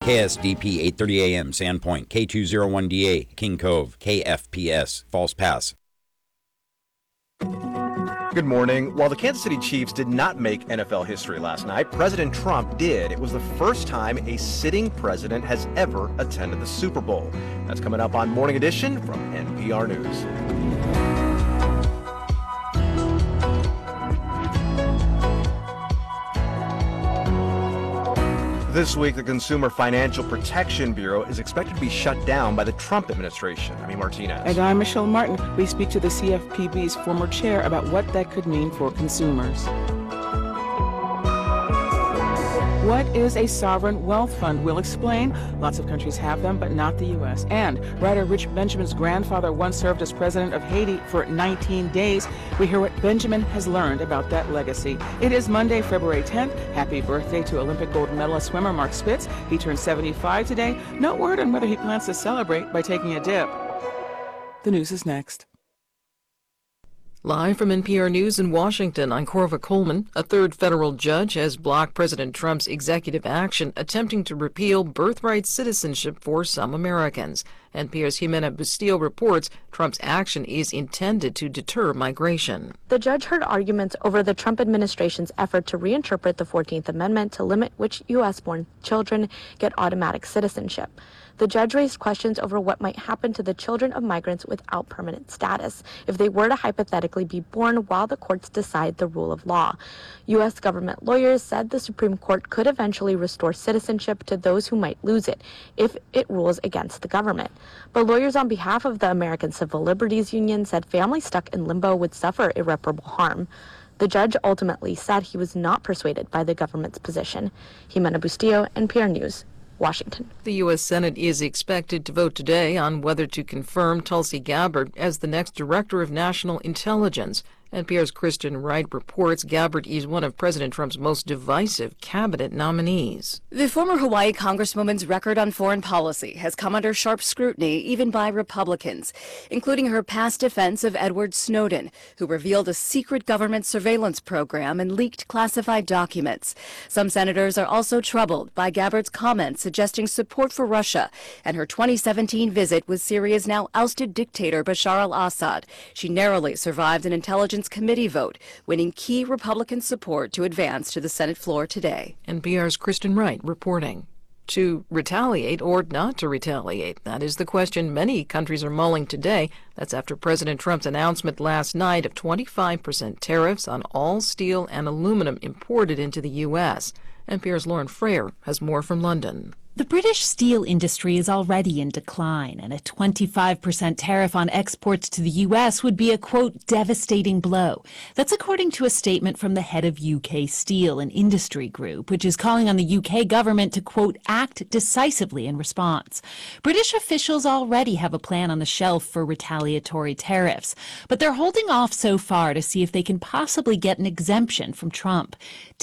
KSDP 830 AM, Sandpoint, K201DA, King Cove, KFPS, False Pass. Good morning. While the Kansas City Chiefs did not make NFL history last night, President Trump did. It was the first time a sitting president has ever attended the Super Bowl. That's coming up on Morning Edition from NPR News. This week, the Consumer Financial Protection Bureau is expected to be shut down by the Trump administration. I'm Martinez. And I'm Michelle Martin. We speak to the CFPB's former chair about what that could mean for consumers. What is a sovereign wealth fund? We'll explain. Lots of countries have them, but not the U.S. And writer Rich Benjamin's grandfather once served as president of Haiti for 19 days. We hear what Benjamin has learned about that legacy. It is Monday, February 10th. Happy birthday to Olympic gold medalist swimmer Mark Spitz. He turned 75 today. No word on whether he plans to celebrate by taking a dip. The news is next. Live from NPR News in Washington, I'm Corva Coleman. A third federal judge has blocked President Trump's executive action attempting to repeal birthright citizenship for some Americans. NPR's Jimena Bustillo reports Trump's action is intended to deter migration. The judge heard arguments over the Trump administration's effort to reinterpret the 14th Amendment to limit which U.S.-born children get automatic citizenship. The judge raised questions over what might happen to the children of migrants without permanent status if they were to hypothetically be born while the courts decide the rule of law. U.S. government lawyers said the Supreme Court could eventually restore citizenship to those who might lose it if it rules against the government. But lawyers on behalf of the American Civil Liberties Union said families stuck in limbo would suffer irreparable harm. The judge ultimately said he was not persuaded by the government's position. Jimena Bustillo, NPR News, Washington. The U.S. Senate is expected to vote today on whether to confirm Tulsi Gabbard as the next Director of National Intelligence. NPR's Kristen Wright reports Gabbard is one of President Trump's most divisive cabinet nominees. The former Hawaii Congresswoman's record on foreign policy has come under sharp scrutiny even by Republicans, including her past defense of Edward Snowden, who revealed a secret government surveillance program and leaked classified documents. Some senators are also troubled by Gabbard's comments suggesting support for Russia and her 2017 visit with Syria's now ousted dictator Bashar al-Assad. She narrowly survived an intelligence committee vote, winning key Republican support to advance to the Senate floor today. NPR's Kristen Wright reporting. To retaliate or not to retaliate? That is the question many countries are mulling today. That's after President Trump's announcement last night of 25% tariffs on all steel and aluminum imported into the U.S. NPR's Lauren Frayer has more from London. The British steel industry is already in decline, and a 25% tariff on exports to the U.S. would be a, quote, devastating blow. That's according to a statement from the head of UK Steel, an industry group, which is calling on the UK government to, quote, act decisively in response. British officials already have a plan on the shelf for retaliatory tariffs, but they're holding off so far to see if they can possibly get an exemption from Trump.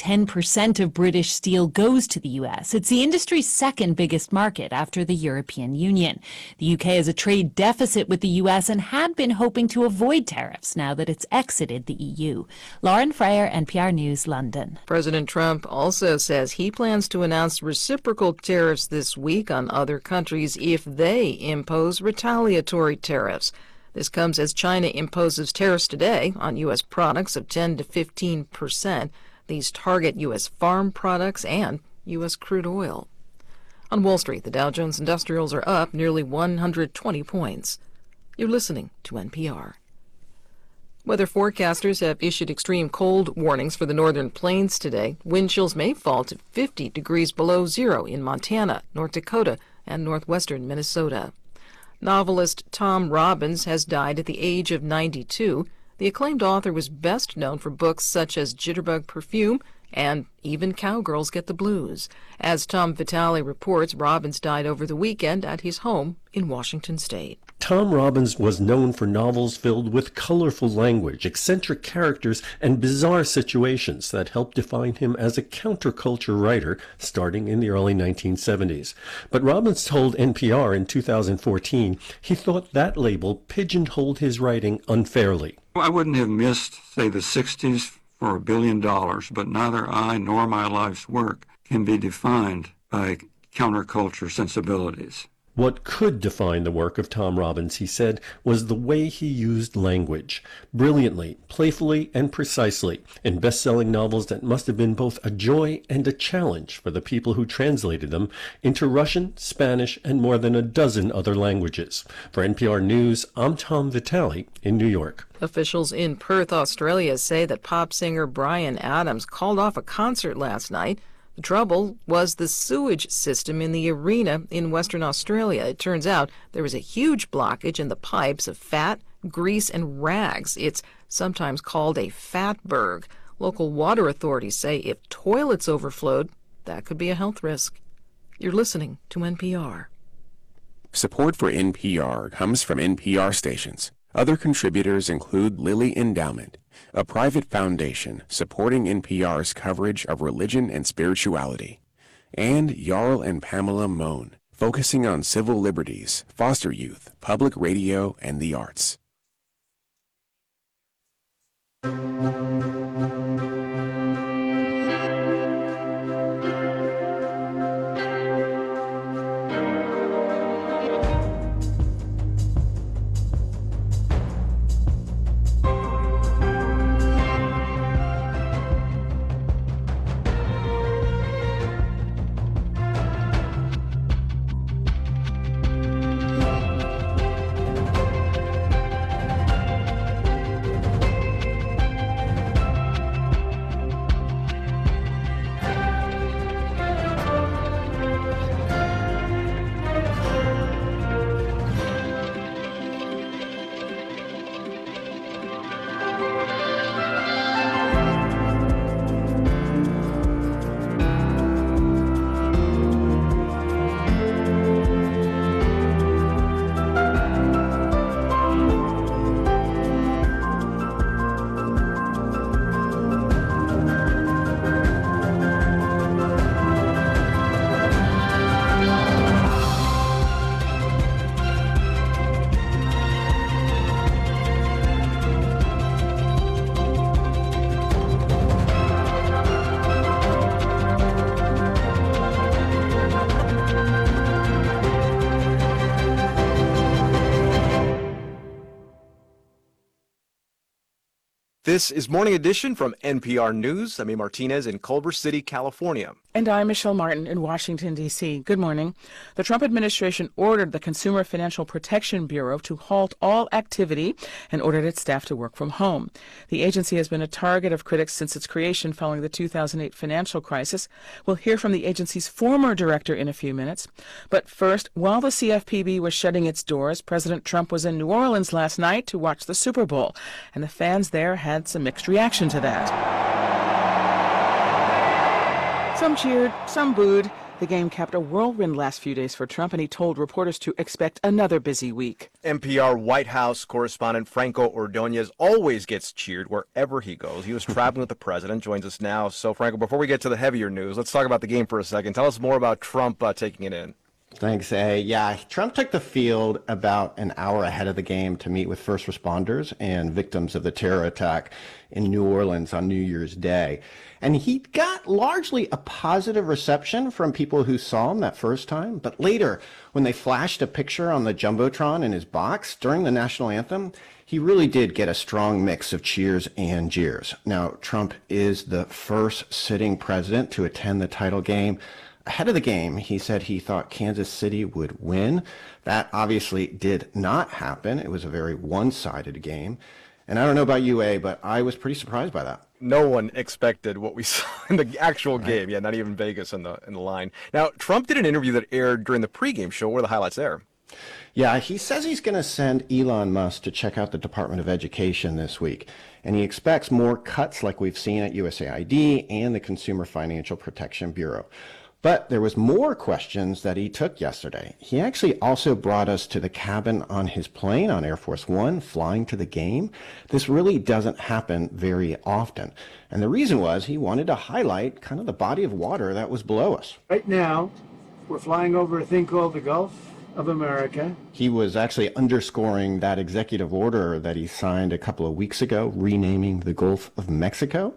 10% of British steel goes to the U.S. It's the industry's second biggest market after the European Union. The UK has a trade deficit with the US and had been hoping to avoid tariffs now that it's exited the EU. Lauren Frayer, NPR News, London. President Trump also says he plans to announce reciprocal tariffs this week on other countries if they impose retaliatory tariffs. This comes as China imposes tariffs today on U.S. products of 10 to 15%. These target U.S. farm products and U.S. crude oil. On Wall Street, the Dow Jones Industrials are up nearly 120 points. You're listening to NPR. Weather forecasters have issued extreme cold warnings for the northern plains today. Wind chills may fall to 50 degrees below zero in Montana, North Dakota, and northwestern Minnesota. Novelist Tom Robbins has died at the age of 92. The acclaimed author was best known for books such as Jitterbug Perfume and Even Cowgirls Get the Blues. As Tom Vitale reports, Robbins died over the weekend at his home in Washington State. Tom Robbins was known for novels filled with colorful language, eccentric characters, and bizarre situations that helped define him as a counterculture writer starting in the early 1970s. But Robbins told NPR in 2014 he thought that label pigeonholed his writing unfairly. I wouldn't have missed, say, the 60s for $1 billion, but neither I nor my life's work can be defined by counterculture sensibilities. What could define the work of Tom Robbins, he said, was the way he used language, brilliantly, playfully, and precisely, in best-selling novels that must have been both a joy and a challenge for the people who translated them into Russian, Spanish, and more than a dozen other languages. For NPR News, I'm Tom Vitale in New York. Officials in Perth, Australia say that pop singer Bryan Adams called off a concert last night. The trouble was the sewage system in the arena in Western Australia. It turns out there was a huge blockage in the pipes of fat, grease, and rags. It's sometimes called a fatberg. Local water authorities say if toilets overflowed, that could be a health risk. You're listening to NPR. Support for NPR comes from NPR stations. Other contributors include Lilly Endowment, a private foundation supporting NPR's coverage of religion and spirituality, and Jarl and Pamela Mohn, focusing on civil liberties, foster youth, public radio, and the arts. This is Morning Edition from NPR News. I'm A. Martinez in Culver City, California. And I'm Michelle Martin in Washington, D.C. Good morning. The Trump administration ordered the Consumer Financial Protection Bureau to halt all activity and ordered its staff to work from home. The agency has been a target of critics since its creation following the 2008 financial crisis. We'll hear from the agency's former director in a few minutes. But first, while the CFPB was shutting its doors, President Trump was in New Orleans last night to watch the Super Bowl, and the fans there had some mixed reaction to that. Some cheered, some booed. The game capped a whirlwind last few days for Trump, and he told reporters to expect another busy week. NPR White House correspondent Franco Ordonez always gets cheered wherever he goes. He was traveling with the president, joins us now. So, Franco, before we get to the heavier news, let's talk about the game for a second. Tell us more about Trump taking it in. Thanks, A. Yeah, Trump took the field about an hour ahead of the game to meet with first responders and victims of the terror attack in New Orleans on New Year's Day. And he got largely a positive reception from people who saw him that first time. But later, when they flashed a picture on the Jumbotron in his box during the national anthem, he really did get a strong mix of cheers and jeers. Now, Trump is the first sitting president to attend the title game. Ahead of the game, he said he thought Kansas City would win. That obviously did not happen. It was a very one-sided game. And I don't know about you, A, but I was pretty surprised by that. No one expected what we saw in the actual game. Yeah, not even Vegas in the line. Now, Trump did an interview that aired during the pregame show. What are the highlights there? Yeah, he says he's going to send Elon Musk to check out the Department of Education this week. And he expects more cuts like we've seen at USAID and the Consumer Financial Protection Bureau. But there was more questions that he took yesterday. He actually also brought us to the cabin on his plane on Air Force One, flying to the game. This really doesn't happen very often. And the reason was he wanted to highlight kind of the body of water that was below us. Right now, we're flying over a thing called the Gulf of America. He was actually underscoring that executive order that he signed a couple of weeks ago, renaming the Gulf of Mexico.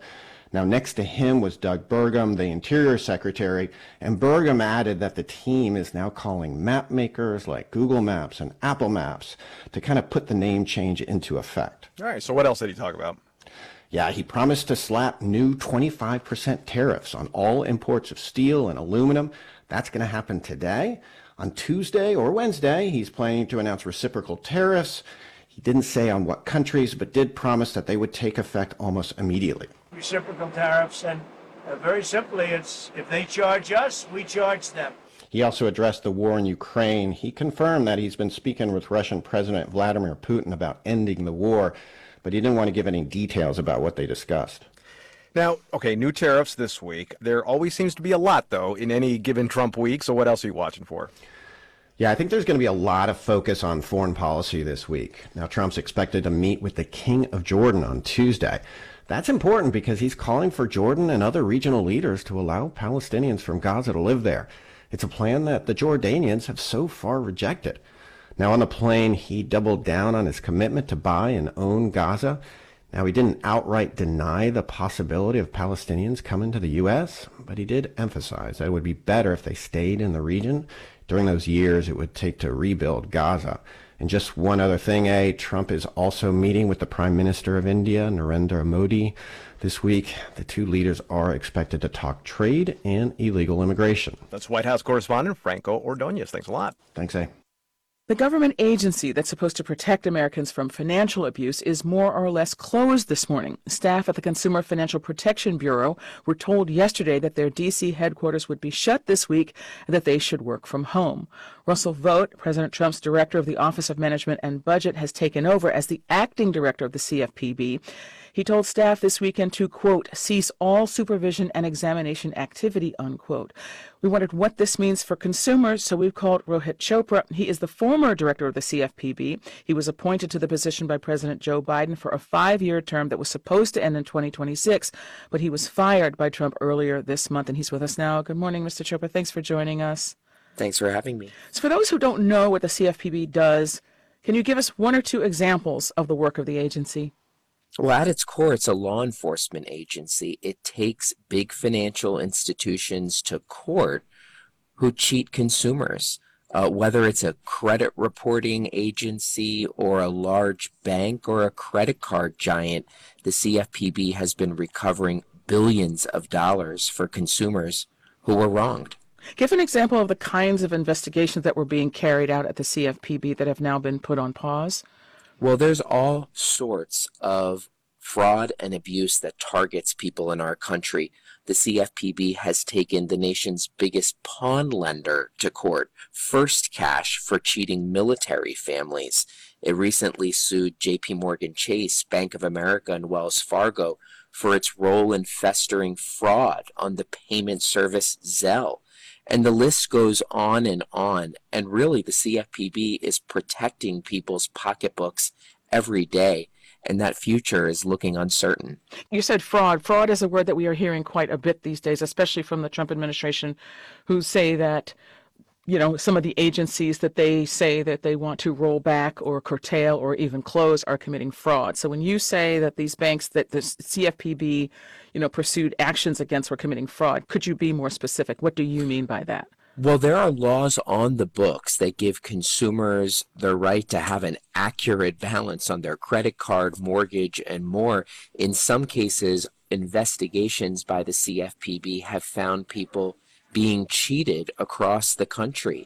Now, next to him was Doug Burgum, the Interior Secretary, and Burgum added that the team is now calling map makers like Google Maps and Apple Maps to kind of put the name change into effect. All right, so what else did he talk about? Yeah, he promised to slap new 25% tariffs on all imports of steel and aluminum. That's going to happen today. On Tuesday or Wednesday, he's planning to announce reciprocal tariffs. He didn't say on what countries, but did promise that they would take effect almost immediately. Reciprocal tariffs, and very simply, it's if they charge us, we charge them. He also addressed the war in Ukraine. He confirmed that he's been speaking with Russian President Vladimir Putin about ending the war, but he didn't want to give any details about what they discussed. Now, okay, new tariffs this week. There always seems to be a lot, though, in any given Trump week. So what else are you watching for? Yeah, I think there's going to be a lot of focus on foreign policy this week. Now, Trump's expected to meet with the King of Jordan on Tuesday. That's important because he's calling for Jordan and other regional leaders to allow Palestinians from Gaza to live there. It's a plan that the Jordanians have so far rejected. Now, on the plane, he doubled down on his commitment to buy and own Gaza. Now, he didn't outright deny the possibility of Palestinians coming to the U.S., but he did emphasize that it would be better if they stayed in the region during those years it would take to rebuild Gaza. And just one other thing, Trump is also meeting with the Prime Minister of India, Narendra Modi, this week. The two leaders are expected to talk trade and illegal immigration. That's White House correspondent Franco Ordonez. Thanks a lot. Thanks, A. The government agency that's supposed to protect Americans from financial abuse is more or less closed this morning. Staff at the Consumer Financial Protection Bureau were told yesterday that their D.C. headquarters would be shut this week and that they should work from home. Russell Vought, President Trump's director of the Office of Management and Budget, has taken over as the acting director of the CFPB. He told staff this weekend to, quote, cease all supervision and examination activity, unquote. We wondered what this means for consumers, so we've called Rohit Chopra. He is the former director of the CFPB. He was appointed to the position by President Joe Biden for a 5-year term that was supposed to end in 2026, but he was fired by Trump earlier this month, and he's with us now. Good morning, Mr. Chopra. Thanks for joining us. Thanks for having me. So for those who don't know what the CFPB does, can you give us one or two examples of the work of the agency? Well, at its core, it's a law enforcement agency. It takes big financial institutions to court who cheat consumers. Whether it's a credit reporting agency or a large bank or a credit card giant, the CFPB has been recovering billions of dollars for consumers who were wronged. Give an example of the kinds of investigations that were being carried out at the CFPB that have now been put on pause. Well, there's all sorts of fraud and abuse that targets people in our country. The CFPB has taken the nation's biggest pawn lender to court, First Cash, for cheating military families. It recently sued J.P. Morgan Chase, Bank of America, and Wells Fargo for its role in festering fraud on the payment service Zelle. And the list goes on, and really the CFPB is protecting people's pocketbooks every day, and that future is looking uncertain. You said fraud. Fraud is a word that we are hearing quite a bit these days, especially from the Trump administration, who say that, you know, some of the agencies that they say that they want to roll back or curtail or even close are committing fraud. So when you say that these banks that the CFPB, pursued actions against were committing fraud, could you be more specific? What do you mean by that? Well, there are laws on the books that give consumers the right to have an accurate balance on their credit card, mortgage, and more. In some cases, investigations by the CFPB have found people being cheated across the country,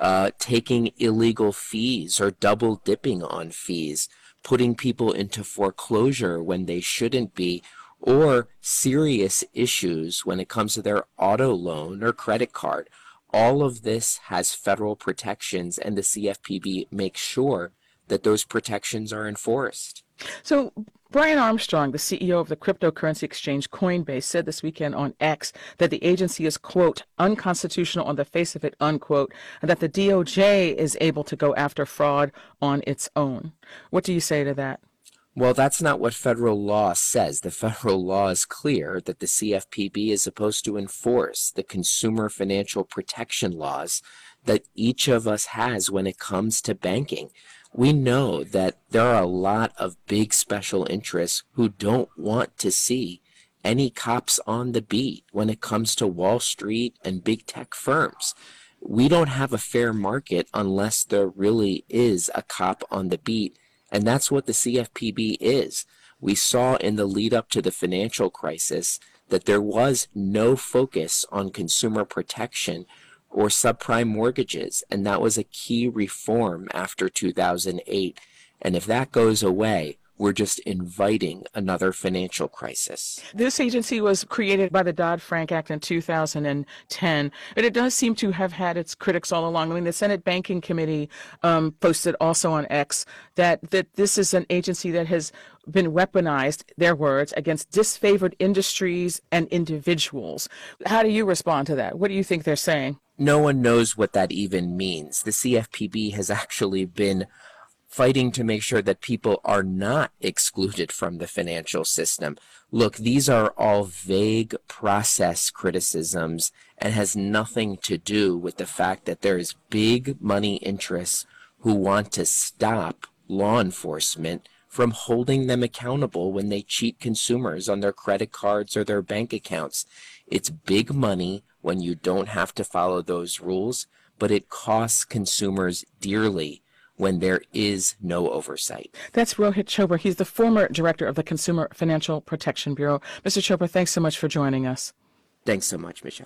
taking illegal fees or double dipping on fees, putting people into foreclosure when they shouldn't be, or serious issues when it comes to their auto loan or credit card. All of this has federal protections, and the CFPB makes sure that those protections are enforced. So Brian Armstrong, the CEO of the cryptocurrency exchange Coinbase, said this weekend on X that the agency is, quote, unconstitutional on the face of it, unquote, and that the DOJ is able to go after fraud on its own. What do you say to that? Well, that's not what federal law says. The federal law is clear that the CFPB is supposed to enforce the consumer financial protection laws that each of us has when it comes to banking. We know that there are a lot of big special interests who don't want to see any cops on the beat when it comes to Wall Street and big tech firms. We don't have a fair market unless there really is a cop on the beat, and that's what the CFPB is. We saw in the lead up to the financial crisis that there was no focus on consumer protection or subprime mortgages, and that was a key reform after 2008. And if that goes away, we're just inviting another financial crisis. This agency was created by the Dodd-Frank Act in 2010, but it does seem to have had its critics all along. I mean, the Senate Banking Committee posted also on X that this is an agency that has been weaponized, their words, against disfavored industries and individuals. How do you respond to that? What do you think they're saying? No one knows what that even means. The CFPB has actually been fighting to make sure that people are not excluded from the financial system. Look, these are all vague process criticisms and has nothing to do with the fact that there's big money interests who want to stop law enforcement from holding them accountable when they cheat consumers on their credit cards or their bank accounts. It's big money when you don't have to follow those rules, but it costs consumers dearly when there is no oversight. That's Rohit Chopra. He's the former director of the Consumer Financial Protection Bureau. Mr. Chopra, thanks so much for joining us. Thanks so much, Michelle.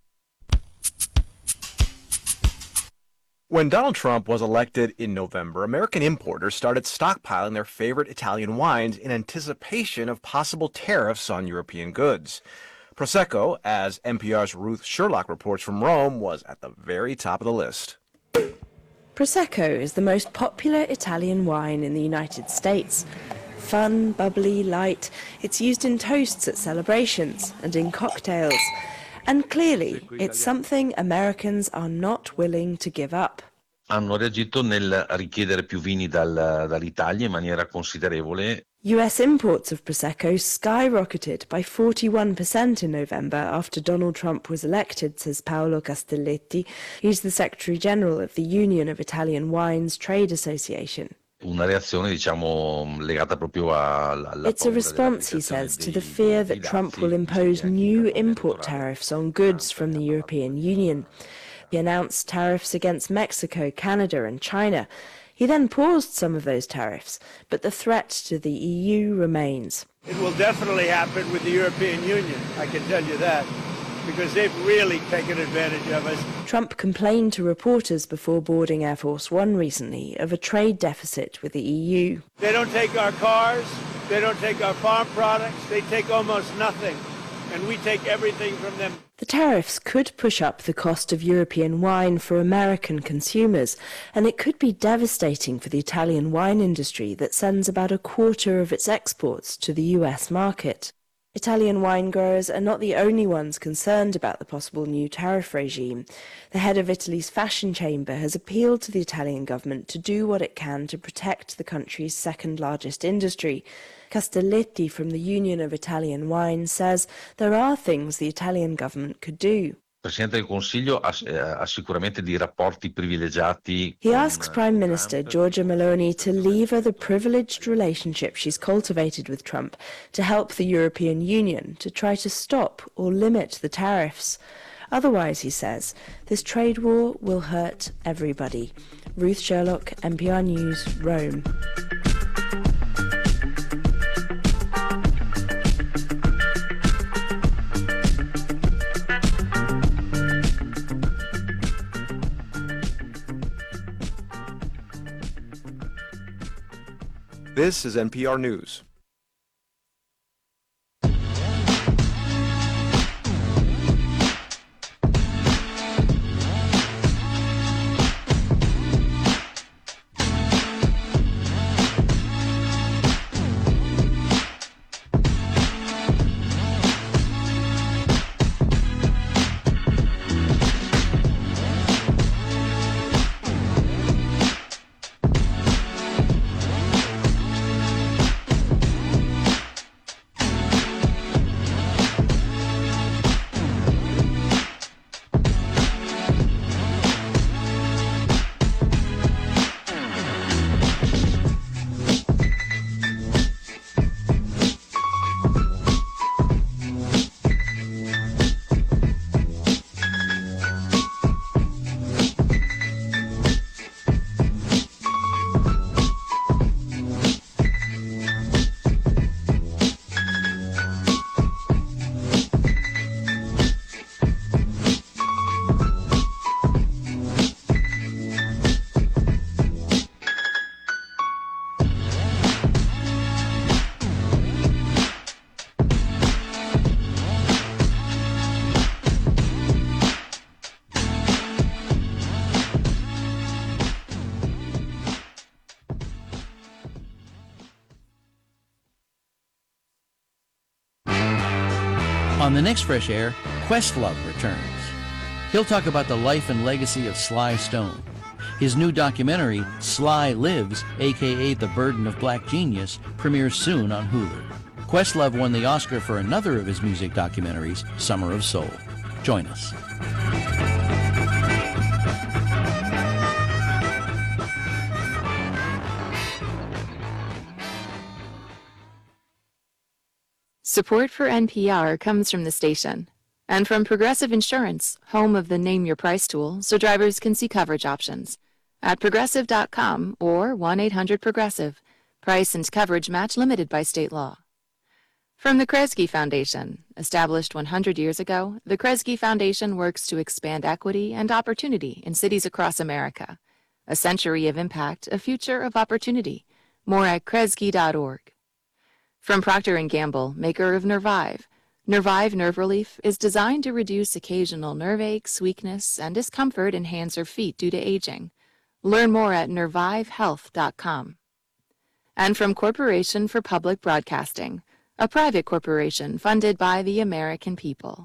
When Donald Trump was elected in November, American importers started stockpiling their favorite Italian wines in anticipation of possible tariffs on European goods. Prosecco, as NPR's Ruth Sherlock reports from Rome, was at the very top of the list. Prosecco is the most popular Italian wine in the United States. Fun, bubbly, light, it's used in toasts at celebrations and in cocktails. And clearly, it's something Americans are not willing to give up. Hanno reagito nel richiedere più vini dall'Italia in maniera considerevole. US imports of Prosecco skyrocketed by 41% in November after Donald Trump was elected, says Paolo Castelletti. He's the Secretary General of the Union of Italian Wines Trade Association. Una reazione, diciamo, legata proprio alla It's a response, he says, to the fear that Trump will impose new import tariffs on goods from the European Union. He announced tariffs against Mexico, Canada and China. He then paused some of those tariffs, but the threat to the EU remains. It will definitely happen with the European Union, I can tell you that, because they've really taken advantage of us. Trump complained to reporters before boarding Air Force One recently of a trade deficit with the EU. They don't take our cars, they don't take our farm products, they take almost nothing, and we take everything from them. The tariffs could push up the cost of European wine for American consumers, and it could be devastating for the Italian wine industry that sends about a quarter of its exports to the US market. Italian wine growers are not the only ones concerned about the possible new tariff regime. The head of Italy's fashion chamber has appealed to the Italian government to do what it can to protect the country's second largest industry. Castelletti from the Union of Italian Wine says there are things the Italian government could do. Il Presidente del Consiglio ha sicuramente dei rapporti privilegiati. He asks Prime Minister Giorgia Meloni to lever the privileged relationship she's cultivated with Trump to help the European Union to try to stop or limit the tariffs. Otherwise, he says, this trade war will hurt everybody. Ruth Sherlock, NPR News, Rome. This is NPR News. On the next Fresh Air, Questlove returns. He'll talk about the life and legacy of Sly Stone. His new documentary, Sly Lives, a.k.a. The Burden of Black Genius, premieres soon on Hulu. Questlove won the Oscar for another of his music documentaries, Summer of Soul. Join us. Support for NPR comes from the station and from Progressive Insurance, home of the Name Your Price tool, so drivers can see coverage options at progressive.com or 1-800-PROGRESSIVE. Price and coverage match limited by state law. From the Kresge Foundation, established 100 years ago, the Kresge Foundation works to expand equity and opportunity in cities across America. A century of impact, a future of opportunity. More at kresge.org. From Procter & Gamble, maker of Nervive. Nervive Nerve Relief is designed to reduce occasional nerve aches, weakness, and discomfort in hands or feet due to aging. Learn more at nervivehealth.com. And from Corporation for Public Broadcasting, a private corporation funded by the American people.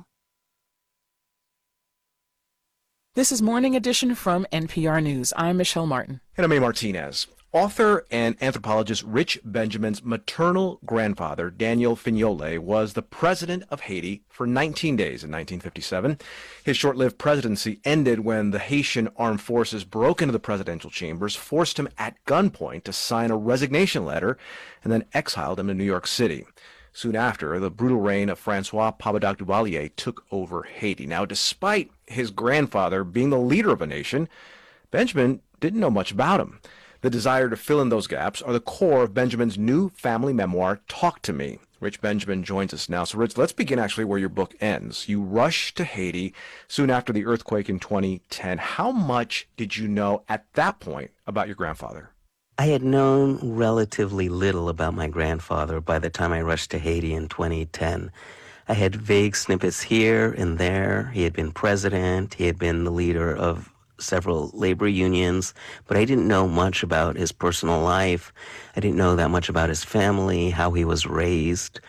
This is Morning Edition from NPR News. I'm Michelle Martin. And I'm A. Martinez. Author and anthropologist Rich Benjamin's maternal grandfather, Daniel Fignole, was the president of Haiti for 19 days in 1957. His short-lived presidency ended when the Haitian armed forces broke into the presidential chambers, forced him at gunpoint to sign a resignation letter, and then exiled him to New York City. Soon after, the brutal reign of Francois Pabadoc Duvalier took over Haiti. Now, despite his grandfather being the leader of a nation, Benjamin didn't know much about him. The desire to fill in those gaps are the core of Benjamin's new family memoir, Talk to Me. Rich Benjamin joins us now. So, Rich, let's begin actually where your book ends. You rush to Haiti soon after the earthquake in 2010. How much did you know at that point about your grandfather? I had known relatively little about my grandfather by the time I rushed to Haiti in 2010. I had vague snippets here and there. He had been president. He had been the leader of several labor unions, but I didn't know much about his personal life. I didn't know that much about his family, how he was raised,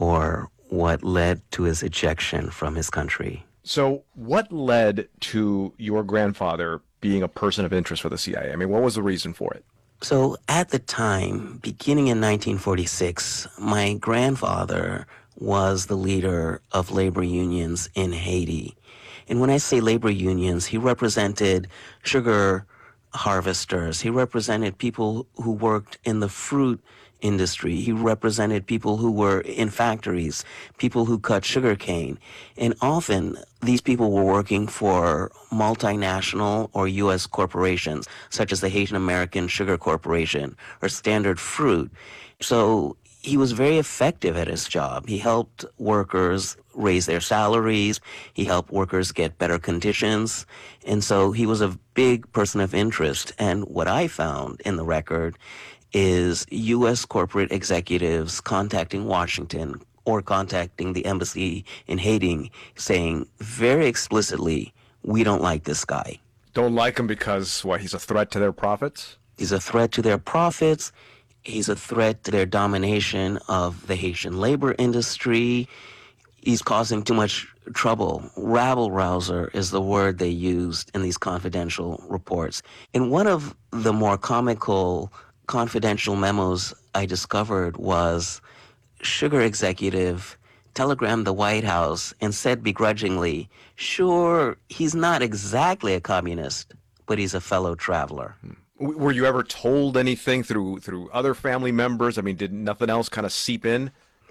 or what led to his ejection from his country. So what led to your grandfather being a person of interest for the CIA? I mean, what was the reason for it? So at the time, beginning in 1946, my grandfather was the leader of labor unions in Haiti. And when I say labor unions, he represented sugar harvesters. He represented people who worked in the fruit industry. He represented people who were in factories, people who cut sugarcane. And often these people were working for multinational or U.S. corporations, such as the Haitian American Sugar Corporation or Standard Fruit. So he was very effective at his job. He helped workers raise their salaries. He helped workers get better conditions. And so he was a big person of interest. And what I found in the record is U.S. corporate executives contacting Washington or contacting the embassy in Haiti saying very explicitly, we don't like this guy. Don't like him because, what, he's a threat to their profits? He's a threat to their profits. He's a threat to their domination of the Haitian labor industry. He's causing too much trouble. Rabble-rouser is the word they used in these confidential reports. In one of the more comical confidential memos I discovered was sugar executive telegrammed the White House and said begrudgingly, sure, he's not exactly a communist, but he's a fellow traveler. Were you ever told anything through other family members? I mean, did nothing else kind of seep in?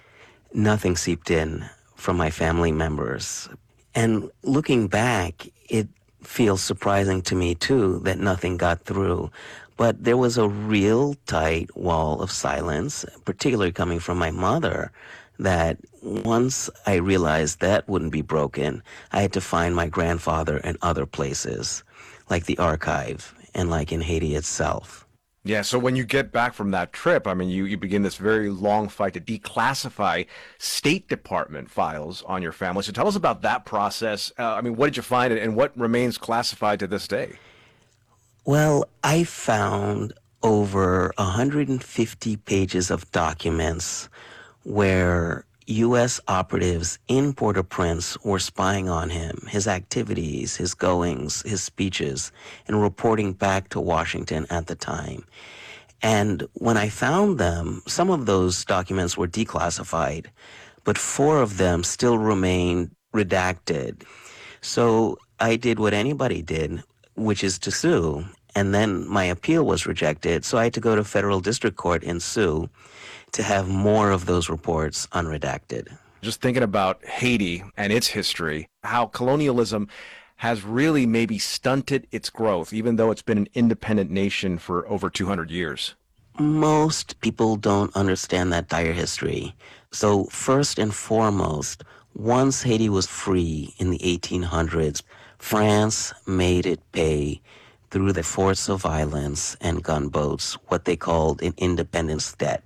Nothing seeped in from my family members. And looking back, it feels surprising to me, too, that nothing got through. But there was a real tight wall of silence, particularly coming from my mother, that once I realized that wouldn't be broken, I had to find my grandfather in other places, like the archive and like in Haiti itself. Yeah, so when you get back from that trip, I mean, you begin this very long fight to declassify State Department files on your family. So tell us about that process. I mean, what did you find and what remains classified to this day? Well, I found over 150 pages of documents where U.S. operatives in Port-au-Prince were spying on him, his activities, his goings, his speeches, and reporting back to Washington at the time. And when I found them, some of those documents were declassified, but 4 of them still remained redacted. So I did what anybody did, which is to sue. And then my appeal was rejected, so I had to go to federal district court and sue to have more of those reports unredacted. Just thinking about Haiti and its history, how colonialism has really maybe stunted its growth, even though it's been an independent nation for over 200 years. Most people don't understand that dire history. So first and foremost, once Haiti was free in the 1800s, France made it pay through the force of violence and gunboats what they called an independence debt.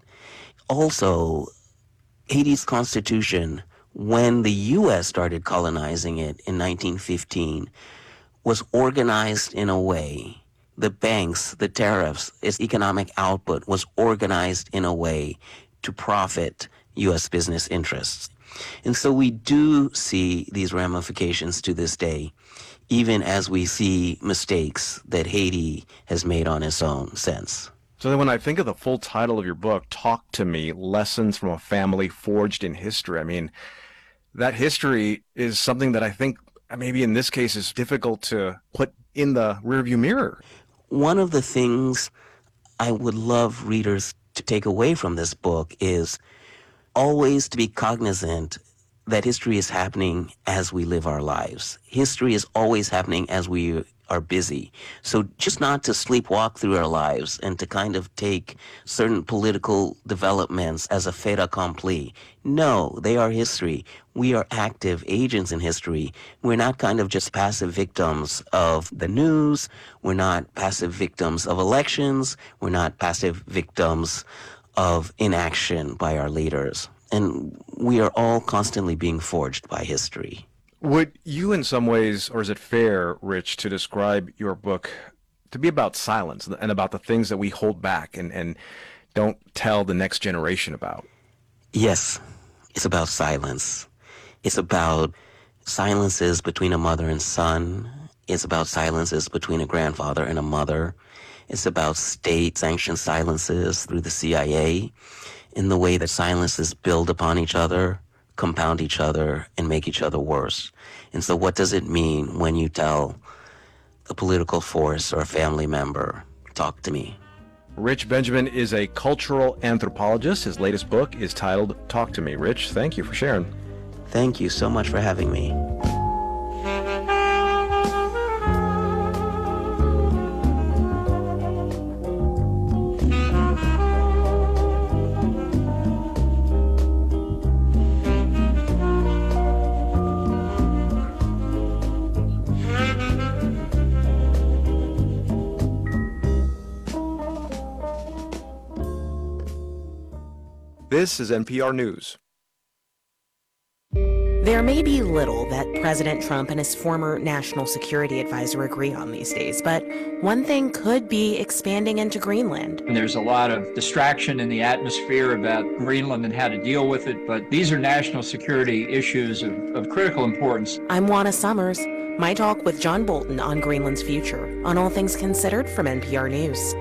Also, Haiti's constitution, when the U.S. started colonizing it in 1915, was organized in a way, the banks, the tariffs, its economic output was organized in a way to profit U.S. business interests. And so we do see these ramifications to this day, even as we see mistakes that Haiti has made on its own since. So then when I think of the full title of your book, Talk to Me, Lessons from a Family Forged in History, I mean, that history is something that I think maybe in this case is difficult to put in the rearview mirror. One of the things I would love readers to take away from this book is always to be cognizant that history is happening as we live our lives. History is always happening as we are busy. So just not to sleepwalk through our lives and to kind of take certain political developments as a fait accompli. No, they are history. We are active agents in history. We're not kind of just passive victims of the news. We're not passive victims of elections. We're not passive victims of inaction by our leaders. And we are all constantly being forged by history. Would you in some ways, or is it fair, Rich, to describe your book to be about silence and about the things that we hold back and don't tell the next generation about? Yes, it's about silence. It's about silences between a mother and son. It's about silences between a grandfather and a mother. It's about state-sanctioned silences through the CIA in the way that silences build upon each other, compound each other, and make each other worse. And so what does it mean when you tell a political force or a family member, talk to me? Rich Benjamin is a cultural anthropologist. His latest book is titled Talk to Me. Rich, thank you for sharing. Thank you so much for having me. This is NPR News. There may be little that President Trump and his former national security advisor agree on these days, but one thing could be expanding into Greenland. And there's a lot of distraction in the atmosphere about Greenland and how to deal with it, but these are national security issues of critical importance. I'm Juana Summers. My talk with John Bolton on Greenland's future on All Things Considered from NPR News.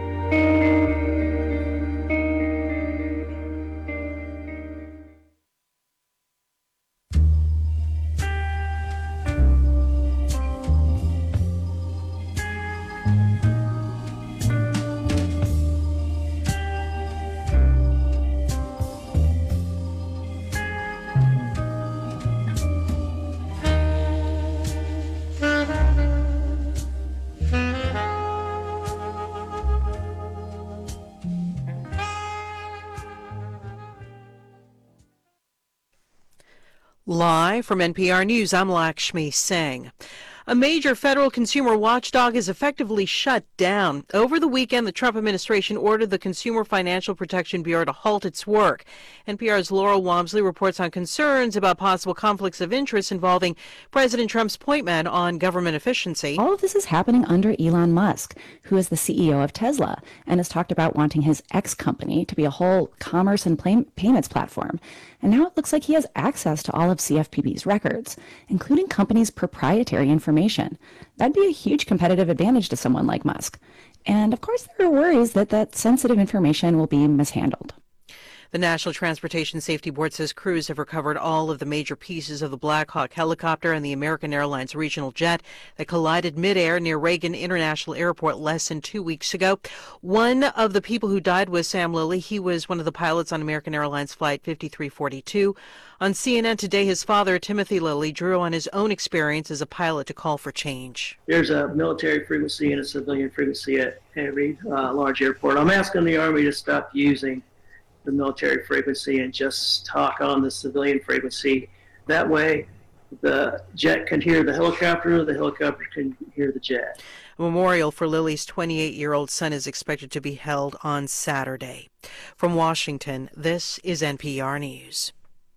Live from NPR News, I'm Lakshmi Singh. A major federal consumer watchdog is effectively shut down. Over the weekend, the Trump administration ordered the Consumer Financial Protection Bureau to halt its work. NPR's Laurel Wamsley reports on concerns about possible conflicts of interest involving President Trump's point man on government efficiency. All of this is happening under Elon Musk, who is the CEO of Tesla and has talked about wanting his X company to be a whole commerce and payments platform. And now it looks like he has access to all of CFPB's records, including companies' proprietary information. That'd be a huge competitive advantage to someone like Musk. And of course, there are worries that that sensitive information will be mishandled. The National Transportation Safety Board says crews have recovered all of the major pieces of the Black Hawk helicopter and the American Airlines regional jet that collided midair near Reagan International Airport less than 2 weeks ago. One of the people who died was Sam Lilly. He was one of the pilots on American Airlines Flight 5342. On CNN today, his father, Timothy Lilly, drew on his own experience as a pilot to call for change. There's a military frequency and a civilian frequency at every large airport. I'm asking the Army to stop using the military frequency and just talk on the civilian frequency. That way, the jet can hear the helicopter can hear the jet. A memorial for Lilly's 28-year-old son is expected to be held on Saturday. From Washington, this is NPR News.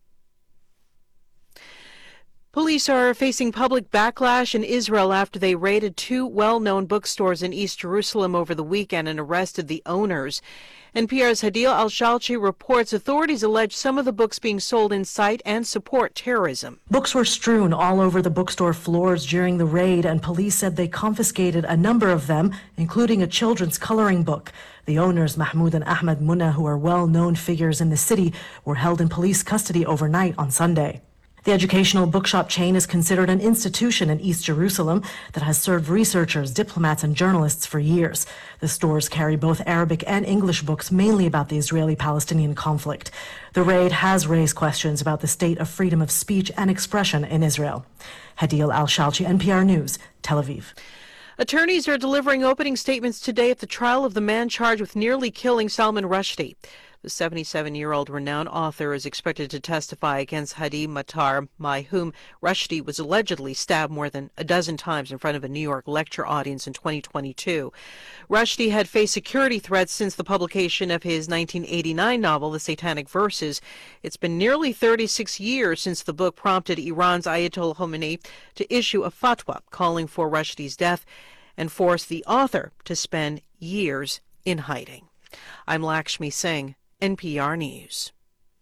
Police are facing public backlash in Israel after they raided two well-known bookstores in East Jerusalem over the weekend and arrested the owners. NPR's Hadil Al-Shalchi reports authorities allege some of the books being sold incite and support terrorism. Books were strewn all over the bookstore floors during the raid, and police said they confiscated a number of them, including a children's coloring book. The owners, Mahmoud and Ahmed Munna, who are well-known figures in the city, were held in police custody overnight on Sunday. The educational bookshop chain is considered an institution in East Jerusalem that has served researchers, diplomats, and journalists for years. The stores carry both Arabic and English books, mainly about the Israeli-Palestinian conflict. The raid has raised questions about the state of freedom of speech and expression in Israel. Hadil Al-Shalchi, NPR News, Tel Aviv. Attorneys are delivering opening statements today at the trial of the man charged with nearly killing Salman Rushdie. The 77-year-old renowned author is expected to testify against Hadi Matar, by whom Rushdie was allegedly stabbed more than a dozen times in front of a New York lecture audience in 2022. Rushdie had faced security threats since the publication of his 1989 novel, The Satanic Verses. It's been nearly 36 years since the book prompted Iran's Ayatollah Khomeini to issue a fatwa calling for Rushdie's death and forced the author to spend years in hiding. I'm Lakshmi Singh, NPR News.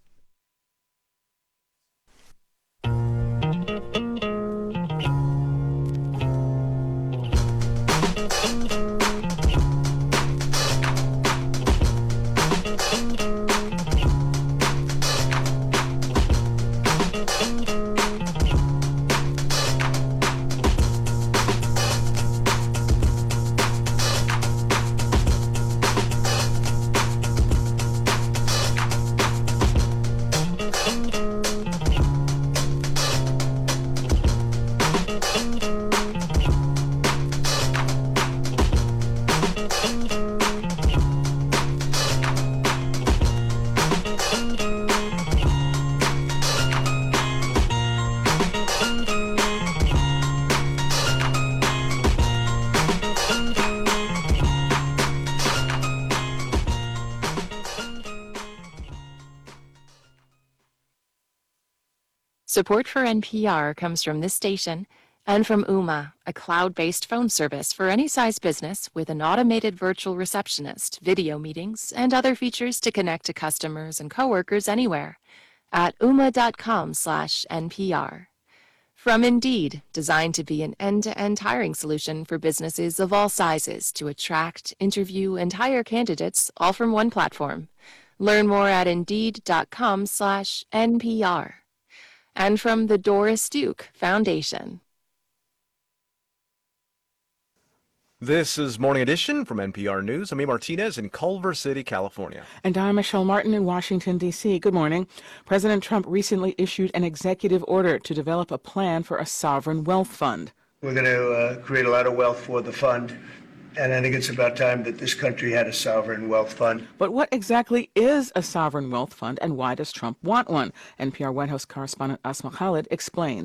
Support for NPR comes from this station and from Ooma, a cloud-based phone service for any size business with an automated virtual receptionist, video meetings, and other features to connect to customers and coworkers anywhere at ooma.com/NPR. From Indeed, designed to be an end-to-end hiring solution for businesses of all sizes to attract, interview, and hire candidates all from one platform. Learn more at Indeed.com/NPR. And from the Doris Duke Foundation. This is Morning Edition from NPR News. I'm E. Martinez in Culver City, California. And I'm Michelle Martin in Washington, D.C. Good morning. President Trump recently issued an executive order to develop a plan for a sovereign wealth fund. We're going to create a lot of wealth for the fund. And I think it's about time that this country had a sovereign wealth fund. But what exactly is a sovereign wealth fund, and why does Trump want one? NPR White House correspondent Asma Khalid explains.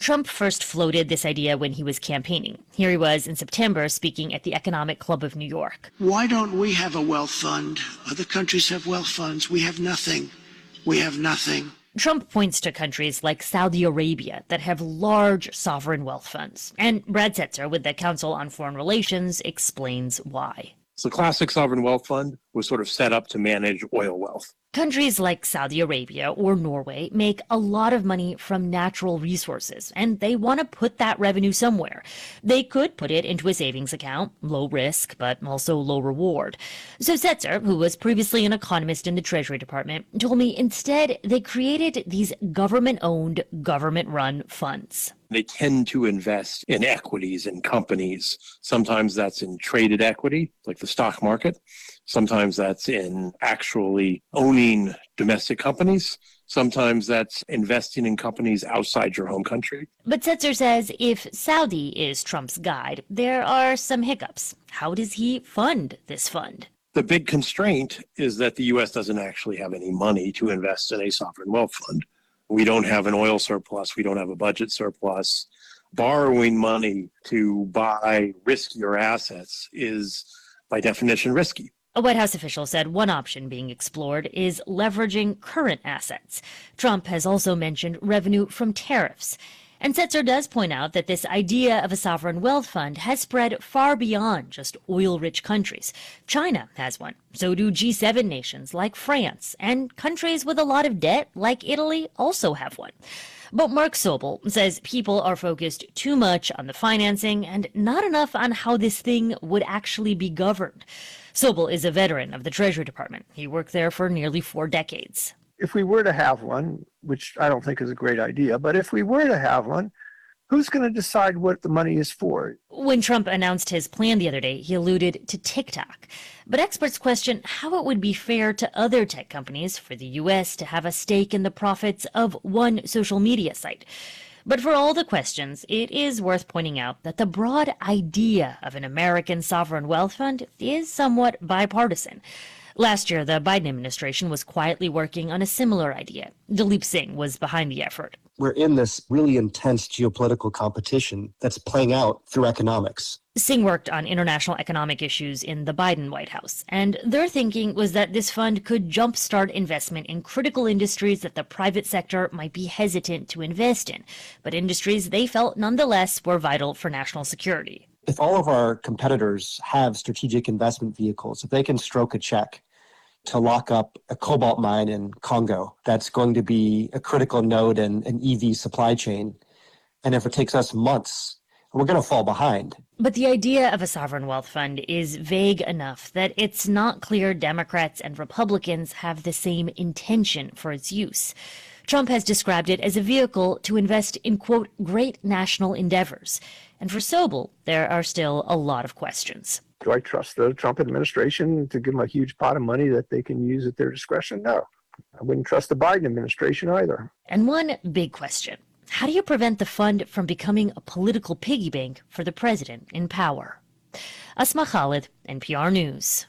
Trump first floated this idea when he was campaigning. Here he was in September speaking at the Economic Club of New York. Why don't we have a wealth fund? Other countries have wealth funds. We have nothing. We have nothing. Trump points to countries like Saudi Arabia that have large sovereign wealth funds. And Brad Setzer with the Council on Foreign Relations explains why. So the classic sovereign wealth fund was sort of set up to manage oil wealth. Countries like Saudi Arabia or Norway make a lot of money from natural resources, and they want to put that revenue somewhere. They could put it into a savings account, low risk, but also low reward. So Setzer, who was previously an economist in the Treasury Department, told me instead they created these government-owned, government-run funds. They tend to invest in equities in companies. Sometimes that's in traded equity, like the stock market. Sometimes that's in actually owning domestic companies. Sometimes that's investing in companies outside your home country. But Setzer says if Saudi is Trump's guide, there are some hiccups. How does he fund this fund? The big constraint is that the U.S. doesn't actually have any money to invest in a sovereign wealth fund. We don't have an oil surplus. We don't have a budget surplus. Borrowing money to buy riskier assets is, by definition, risky. A White House official said one option being explored is leveraging current assets. Trump has also mentioned revenue from tariffs. And Setzer does point out that this idea of a sovereign wealth fund has spread far beyond just oil-rich countries. China has one. So do G7 nations like France. And countries with a lot of debt like Italy also have one. But Mark Sobel says people are focused too much on the financing and not enough on how this thing would actually be governed. Sobel is a veteran of the Treasury Department. He worked there for nearly 4 decades. If we were to have one, which I don't think is a great idea, but if we were to have one, who's going to decide what the money is for? When Trump announced his plan the other day, he alluded to TikTok. But experts question how it would be fair to other tech companies for the U.S. to have a stake in the profits of one social media site. But for all the questions, it is worth pointing out that the broad idea of an American sovereign wealth fund is somewhat bipartisan. Last year, the Biden administration was quietly working on a similar idea. Dalip Singh was behind the effort. We're in this really intense geopolitical competition that's playing out through economics. Singh worked on international economic issues in the Biden White House, and their thinking was that this fund could jumpstart investment in critical industries that the private sector might be hesitant to invest in, but industries they felt nonetheless were vital for national security. If all of our competitors have strategic investment vehicles, if they can stroke a check to lock up a cobalt mine in Congo that's going to be a critical node in an EV supply chain, and if it takes us months, we're going to fall behind. But the idea of a sovereign wealth fund is vague enough that it's not clear Democrats and Republicans have the same intention for its use. Trump has described it as a vehicle to invest in, quote, great national endeavors. And for Sobel, there are still a lot of questions. Do I trust the Trump administration to give them a huge pot of money that they can use at their discretion? No. I wouldn't trust the Biden administration either. And one big question. How do you prevent the fund from becoming a political piggy bank for the president in power? Asma Khalid, NPR News.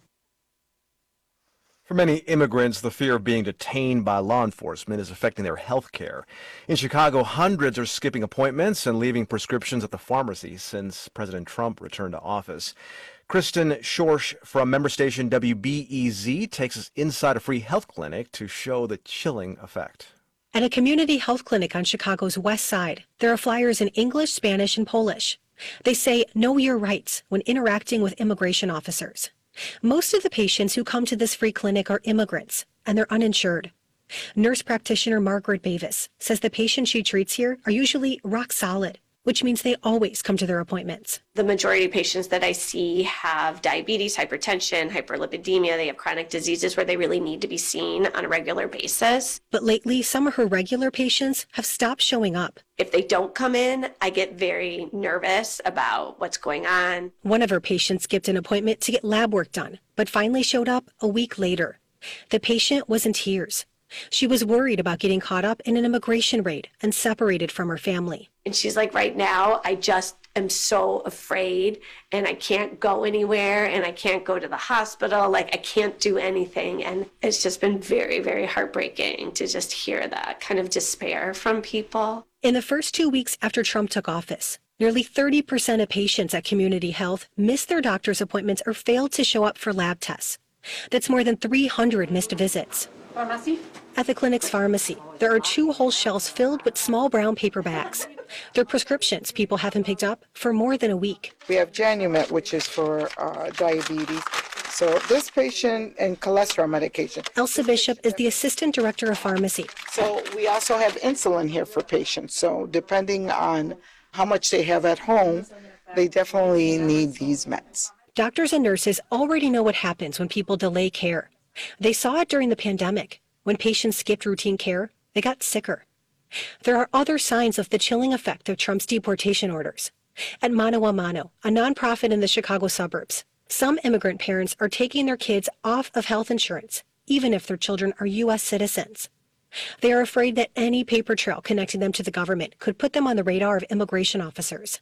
For many immigrants, the fear of being detained by law enforcement is affecting their health care. In Chicago, hundreds are skipping appointments and leaving prescriptions at the pharmacy since President Trump returned to office. Kristen Schorsch from member station WBEZ takes us inside a free health clinic to show the chilling effect. At a community health clinic on Chicago's west side, there are flyers in English, Spanish, and Polish. They say, know your rights when interacting with immigration officers. Most of the patients who come to this free clinic are immigrants, and they're uninsured. Nurse practitioner Margaret Bavis says the patients she treats here are usually rock solid, which means they always come to their appointments. The majority of patients that I see have diabetes, hypertension, hyperlipidemia. They have chronic diseases where they really need to be seen on a regular basis. But lately, some of her regular patients have stopped showing up. If they don't come in, I get very nervous about what's going on. One of her patients skipped an appointment to get lab work done, but finally showed up a week later. The patient was in tears. She was worried about getting caught up in an immigration raid and separated from her family. And she's like, right now, I just am so afraid and I can't go anywhere and I can't go to the hospital. Like, I can't do anything. And it's just been very, very heartbreaking to just hear that kind of despair from people. In the first 2 weeks after Trump took office, nearly 30% of patients at Community Health missed their doctor's appointments or failed to show up for lab tests. That's more than 300 missed visits. Pharmacy? At the clinic's pharmacy, there are 2 whole shelves filled with small brown paper bags. They're prescriptions people haven't picked up for more than a week. We have Janumet, which is for diabetes. So this patient and cholesterol medication. Elsa Bishop is the assistant director of pharmacy. So we also have insulin here for patients. So depending on how much they have at home, they definitely need these meds. Doctors and nurses already know what happens when people delay care. They saw it during the pandemic. When patients skipped routine care, they got sicker. There are other signs of the chilling effect of Trump's deportation orders. At Mano a Mano, a nonprofit in the Chicago suburbs, some immigrant parents are taking their kids off of health insurance, even if their children are U.S. citizens. They are afraid that any paper trail connecting them to the government could put them on the radar of immigration officers.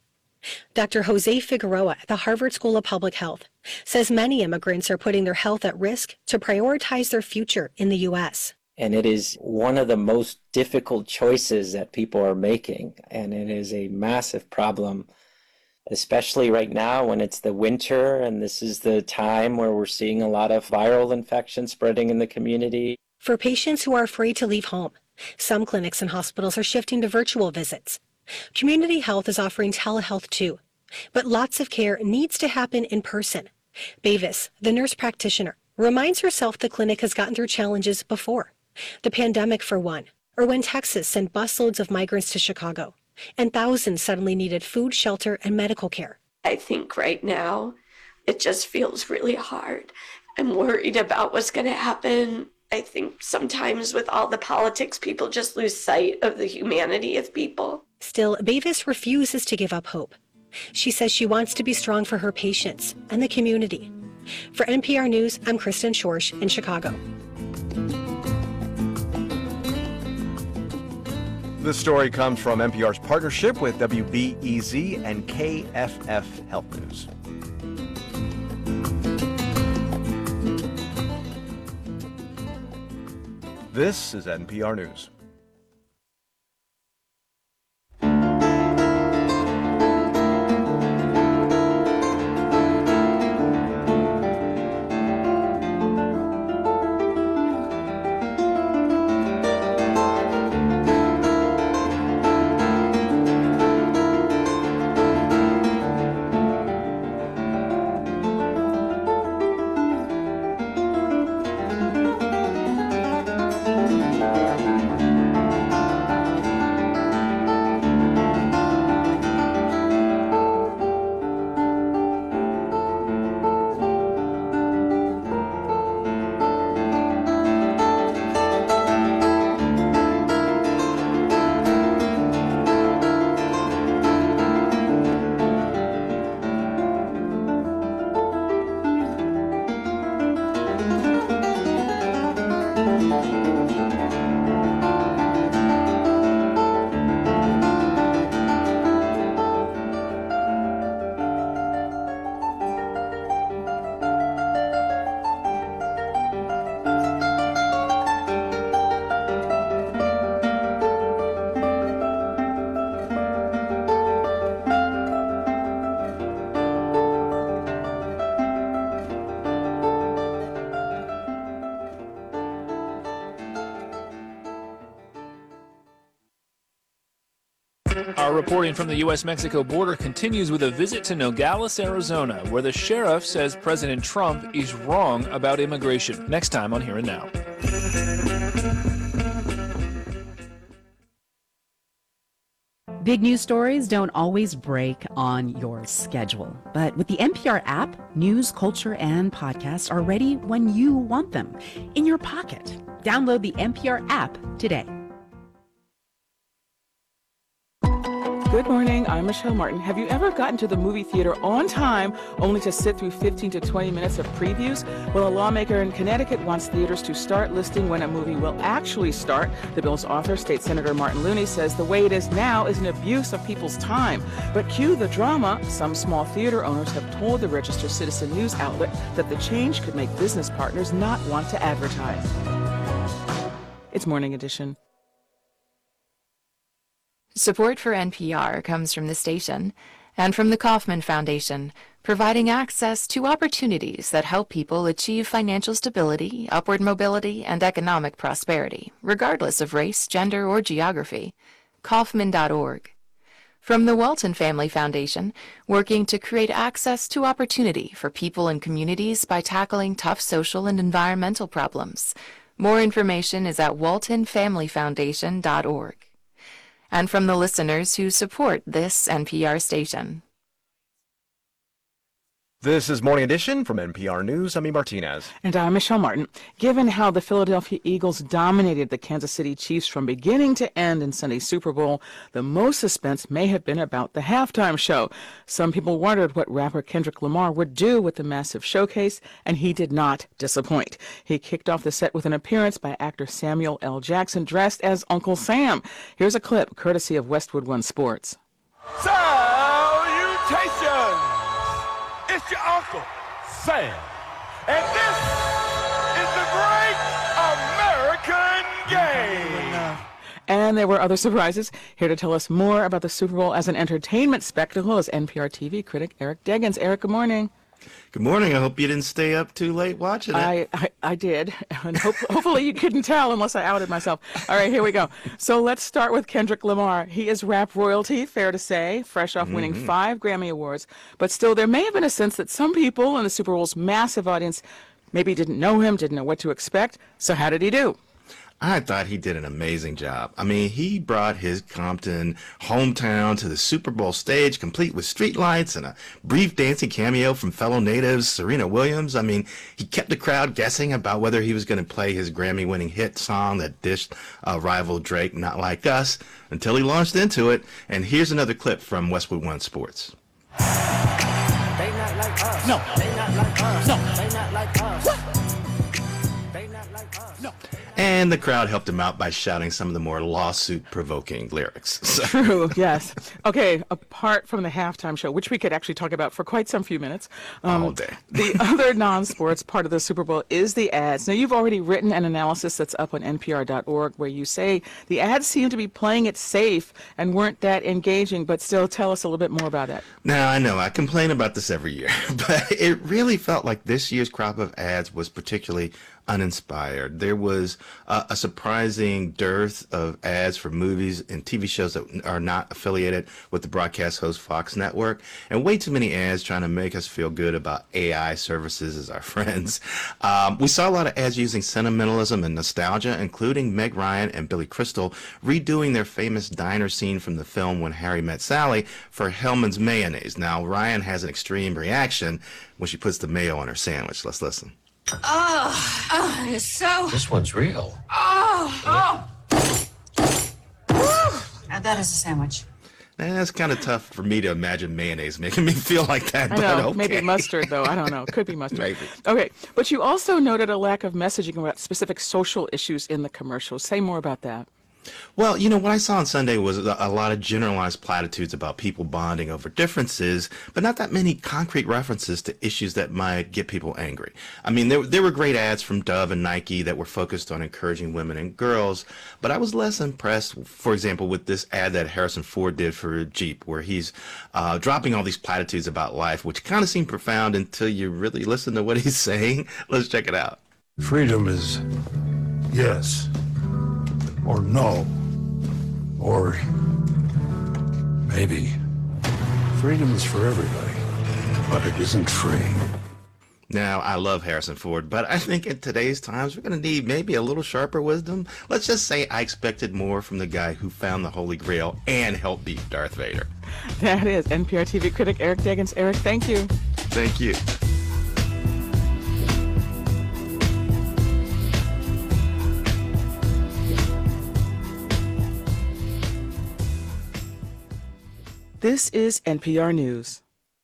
Dr. Jose Figueroa at the Harvard School of Public Health says many immigrants are putting their health at risk to prioritize their future in the U.S. And it is one of the most difficult choices that people are making. And it is a massive problem, especially right now when it's the winter and this is the time where we're seeing a lot of viral infection spreading in the community. For patients who are afraid to leave home, some clinics and hospitals are shifting to virtual visits. Community Health is offering telehealth too, but lots of care needs to happen in person. Bavis, the nurse practitioner, reminds herself the clinic has gotten through challenges before. The pandemic for one, or when Texas sent busloads of migrants to Chicago, and thousands suddenly needed food, shelter, and medical care. I think right now it just feels really hard. I'm worried about what's going to happen. I think sometimes with all the politics, people just lose sight of the humanity of people. Still, Bavis refuses to give up hope. She says she wants to be strong for her patients and the community. For NPR News, I'm Kristen Schorsch in Chicago. This story comes from NPR's partnership with WBEZ and KFF Health News. This is NPR News. Our reporting from the U.S.-Mexico border continues with a visit to Nogales, Arizona, where the sheriff says President Trump is wrong about immigration. Next time on Here and Now. Big news stories don't always break on your schedule. But with the NPR app, news, culture, and podcasts are ready when you want them, in your pocket. Download the NPR app today. Good morning, I'm Michelle Martin. Have you ever gotten to the movie theater on time only to sit through 15 to 20 minutes of previews? Well, a lawmaker in Connecticut wants theaters to start listing when a movie will actually start. The bill's author, State Senator Martin Looney, says the way it is now is an abuse of people's time. But cue the drama. Some small theater owners have told the Register Citizen news outlet that the change could make business partners not want to advertise. It's Morning Edition. Support for NPR comes from the station and from the Kauffman Foundation, providing access to opportunities that help people achieve financial stability, upward mobility, and economic prosperity, regardless of race, gender, or geography. Kauffman.org. From the Walton Family Foundation, working to create access to opportunity for people and communities by tackling tough social and environmental problems. More information is at waltonfamilyfoundation.org. And from the listeners who support this NPR station. This is Morning Edition from NPR News. I'm E. Martinez. And I'm Michelle Martin. Given how the Philadelphia Eagles dominated the Kansas City Chiefs from beginning to end in Sunday's Super Bowl, the most suspense may have been about the halftime show. Some people wondered what rapper Kendrick Lamar would do with the massive showcase, and he did not disappoint. He kicked off the set with an appearance by actor Samuel L. Jackson dressed as Uncle Sam. Here's a clip courtesy of Westwood One Sports. Salutations! It's your Uncle Sam, and this is the Great American Game. And there were other surprises. Here to tell us more about the Super Bowl as an entertainment spectacle is NPR TV critic Eric Deggans. Eric, good morning. Good morning. I hope you didn't stay up too late watching it. I did, and hopefully you couldn't tell unless I outed myself. All right, here we go. So let's start with Kendrick Lamar. He is rap royalty, fair to say, fresh off winning 5 Grammy Awards. But still, there may have been a sense that some people in the Super Bowl's massive audience maybe didn't know him, didn't know what to expect. So how did he do? I thought he did an amazing job. I mean, he brought his Compton hometown to the Super Bowl stage, complete with streetlights and a brief dancing cameo from fellow natives, Serena Williams. I mean, he kept the crowd guessing about whether he was going to play his Grammy-winning hit song that dished rival Drake, Not Like Us, until he launched into it. And here's another clip from Westwood One Sports. They not like us. No. They not like us. No. They not like us. What? They not like us. No. And the crowd helped him out by shouting some of the more lawsuit-provoking lyrics. True, yes. Okay, apart from the halftime show, which we could actually talk about for quite some few minutes. All day. The other non-sports part of the Super Bowl is the ads. Now, you've already written an analysis that's up on NPR.org where you say the ads seem to be playing it safe and weren't that engaging, but still tell us a little bit more about it. Now, I know I complain about this every year, but it really felt like this year's crop of ads was particularly uninspired. There was a surprising dearth of ads for movies and TV shows that are not affiliated with the broadcast host Fox Network, and way too many ads trying to make us feel good about AI services as our friends. We saw a lot of ads using sentimentalism and nostalgia, including Meg Ryan and Billy Crystal redoing their famous diner scene from the film When Harry Met Sally for Hellmann's mayonnaise. Now, Ryan has an extreme reaction when she puts the mayo on her sandwich. Let's listen. Oh, it's so... This one's real. Oh. Now that is a sandwich. It's kind of tough for me to imagine mayonnaise making me feel like that. I know, but okay. Maybe mustard, though. I don't know. Could be mustard. Maybe. Okay, but you also noted a lack of messaging about specific social issues in the commercials. Say more about that. Well, you know, what I saw on Sunday was a lot of generalized platitudes about people bonding over differences, but not that many concrete references to issues that might get people angry. I mean, there were great ads from Dove and Nike that were focused on encouraging women and girls, but I was less impressed, for example, with this ad that Harrison Ford did for Jeep, where he's dropping all these platitudes about life, which kind of seemed profound until you really listen to what he's saying. Let's check it out. Freedom is yes. Or no, or maybe. Freedom is for everybody, but it isn't free. Now, I love Harrison Ford, but I think in today's times, we're going to need maybe a little sharper wisdom. Let's just say I expected more from the guy who found the Holy Grail and helped beat Darth Vader. That is NPR TV critic Eric Deggans. Eric, thank you. Thank you. This is NPR News.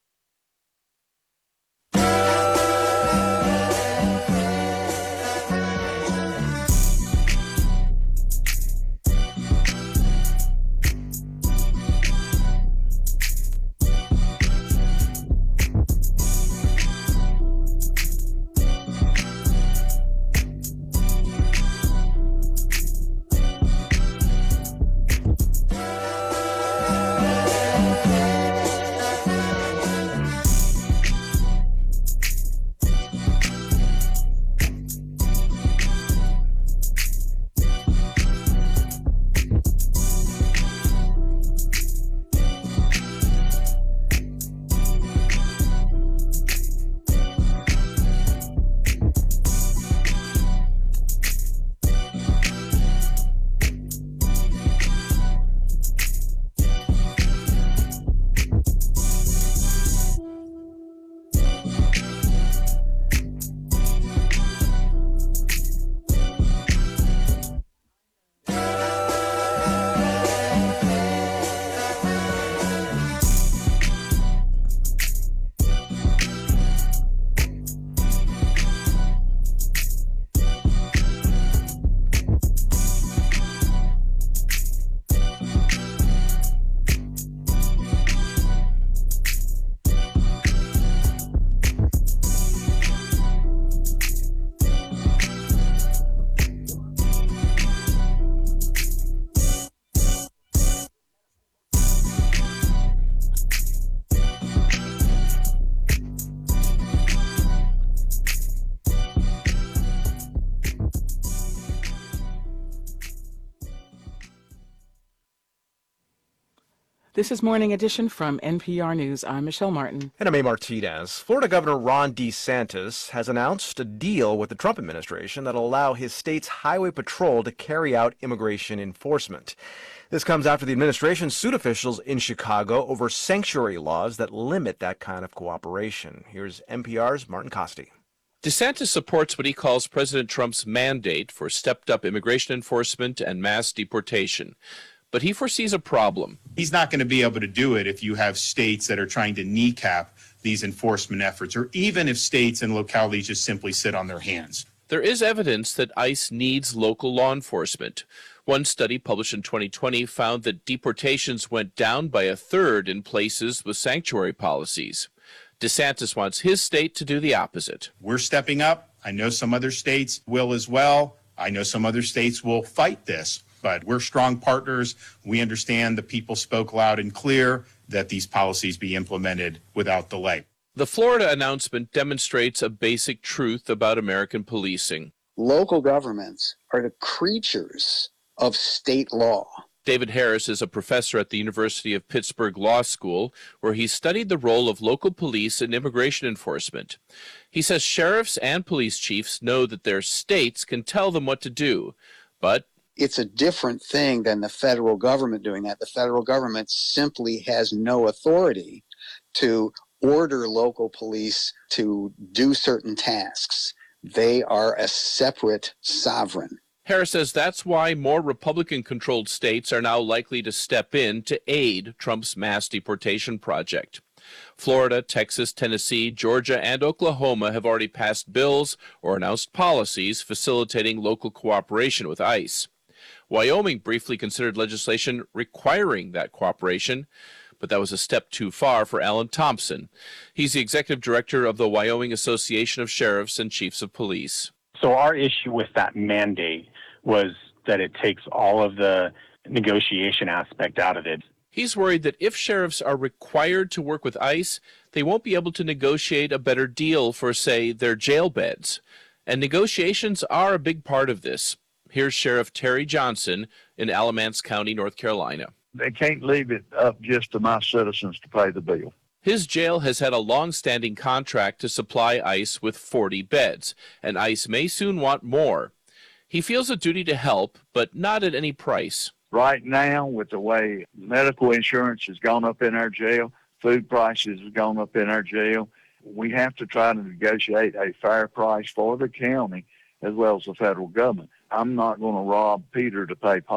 This is Morning Edition from NPR News. I'm Michelle Martin. And I'm A. Martinez. Florida Governor Ron DeSantis has announced a deal with the Trump administration that'll allow his state's highway patrol to carry out immigration enforcement. This comes after the administration sued officials in Chicago over sanctuary laws that limit that kind of cooperation. Here's NPR's Martin Costi. DeSantis supports what he calls President Trump's mandate for stepped-up immigration enforcement and mass deportation. But he foresees a problem. He's not going to be able to do it if you have states that are trying to kneecap these enforcement efforts, or even if states and localities just simply sit on their hands. There is evidence that ICE needs local law enforcement. One study published in 2020 found that deportations went down by a third in places with sanctuary policies. DeSantis wants his state to do the opposite. We're stepping up. I know some other states will as well. I know some other states will fight this. But we're strong partners. We understand the people spoke loud and clear that these policies be implemented without delay. The Florida announcement demonstrates a basic truth about American policing. Local governments are the creatures of state law. David Harris is a professor at the University of Pittsburgh Law School, where he studied the role of local police in immigration enforcement. He says sheriffs and police chiefs know that their states can tell them what to do, but it's a different thing than the federal government doing that. The federal government simply has no authority to order local police to do certain tasks. They are a separate sovereign. Harris says that's why more Republican-controlled states are now likely to step in to aid Trump's mass deportation project. Florida, Texas, Tennessee, Georgia, and Oklahoma have already passed bills or announced policies facilitating local cooperation with ICE. Wyoming briefly considered legislation requiring that cooperation, but that was a step too far for Alan Thompson. He's the executive director of the Wyoming Association of Sheriffs and Chiefs of Police. So our issue with that mandate was that it takes all of the negotiation aspect out of it. He's worried that if sheriffs are required to work with ICE, they won't be able to negotiate a better deal for, say, their jail beds. And negotiations are a big part of this. Here's Sheriff Terry Johnson in Alamance County, North Carolina. They can't leave it up just to my citizens to pay the bill. His jail has had a long-standing contract to supply ICE with 40 beds, and ICE may soon want more. He feels a duty to help, but not at any price. Right now, with the way medical insurance has gone up in our jail, food prices have gone up in our jail, we have to try to negotiate a fair price for the county as well as the federal government. I'm not going to rob Peter to pay Paul.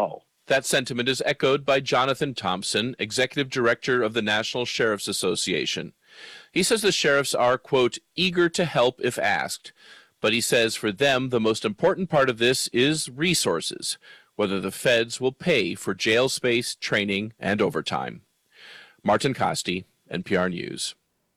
That sentiment is echoed by Jonathan Thompson, Executive Director of the National Sheriff's Association. He says the sheriffs are, quote, eager to help if asked. But he says for them, the most important part of this is resources, whether the feds will pay for jail space, training, and overtime. Martin Costi, NPR News.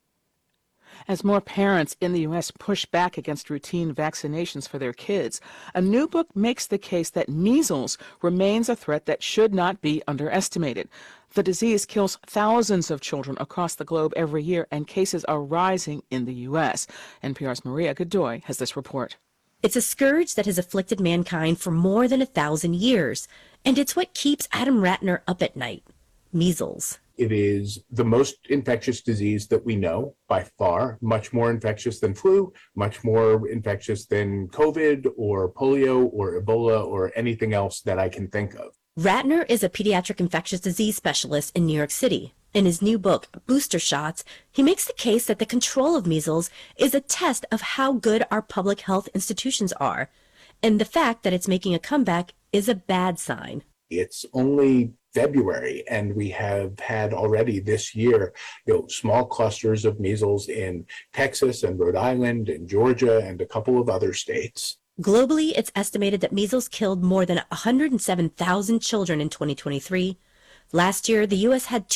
As more parents in the U.S. push back against routine vaccinations for their kids, a new book makes the case that measles remains a threat that should not be underestimated. The disease kills thousands of children across the globe every year, and cases are rising in the U.S. NPR's Maria Godoy has this report. It's a scourge that has afflicted mankind for more than 1,000 years, and it's what keeps Adam Ratner up at night. Measles. It is the most infectious disease that we know by far, much more infectious than flu, much more infectious than COVID or polio or Ebola or anything else that I can think of. Ratner is a pediatric infectious disease specialist in New York City. In his new book, Booster Shots, he makes the case that the control of measles is a test of how good our public health institutions are. And the fact that it's making a comeback is a bad sign. It's only February, and we have had already this year, small clusters of measles in Texas and Rhode Island and Georgia and a couple of other states. Globally, it's estimated that measles killed more than 107,000 children in 2023. Last year, the U.S. had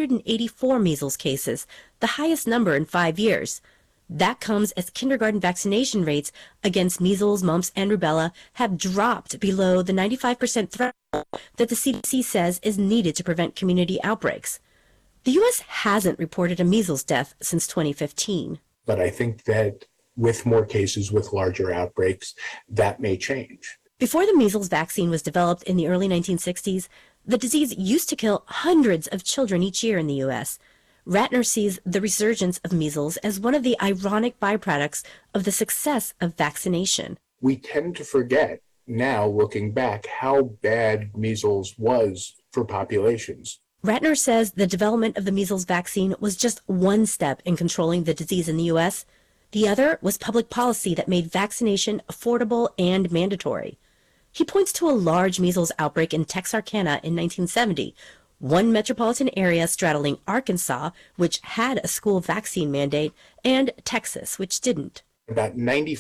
284 measles cases, the highest number in 5 years. That comes as kindergarten vaccination rates against measles, mumps, and rubella have dropped below the 95% threshold that the CDC says is needed to prevent community outbreaks. The U.S. hasn't reported a measles death since 2015. But I think that with more cases, with larger outbreaks, that may change. Before the measles vaccine was developed in the early 1960s, the disease used to kill hundreds of children each year in the U.S. Ratner sees the resurgence of measles as one of the ironic byproducts of the success of vaccination. We tend to forget now, looking back, how bad measles was for populations. Ratner says the development of the measles vaccine was just one step in controlling the disease in the U.S. The other was public policy that made vaccination affordable and mandatory. He points to a large measles outbreak in Texarkana in 1970, one metropolitan area straddling Arkansas, which had a school vaccine mandate, and Texas, which didn't. About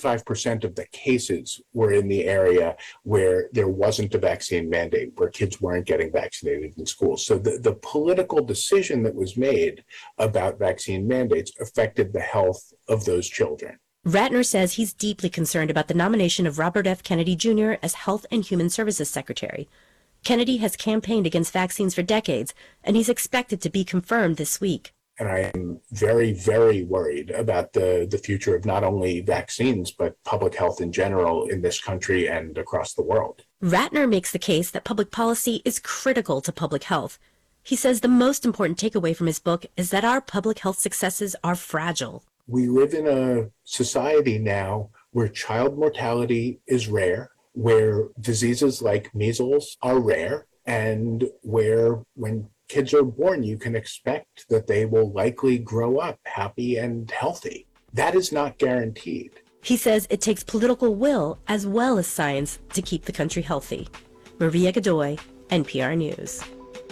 95% of the cases were in the area where there wasn't a vaccine mandate, where kids weren't getting vaccinated in schools. So the political decision that was made about vaccine mandates affected the health of those children. Ratner says he's deeply concerned about the nomination of Robert F. Kennedy Jr. as Health and Human Services Secretary. Kennedy has campaigned against vaccines for decades, and he's expected to be confirmed this week. And I am very, very worried about the future of not only vaccines, but public health in general in this country and across the world. Ratner makes the case that public policy is critical to public health. He says the most important takeaway from his book is that our public health successes are fragile. We live in a society now where child mortality is rare, where diseases like measles are rare, and where when kids are born, you can expect that they will likely grow up happy and healthy. That is not guaranteed. He says it takes political will as well as science to keep the country healthy. Maria Godoy, NPR News.